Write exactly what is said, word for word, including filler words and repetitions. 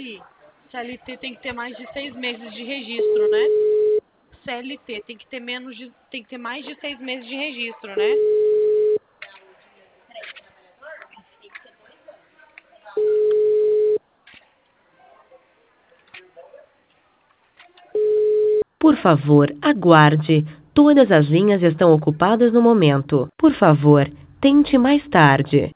Gabi, C L T tem que ter mais de seis meses de registro, né? C L T tem que ter menos de, tem que ter mais de seis meses de registro, né? Por favor, aguarde. Todas as linhas estão ocupadas no momento. Por favor, tente mais tarde.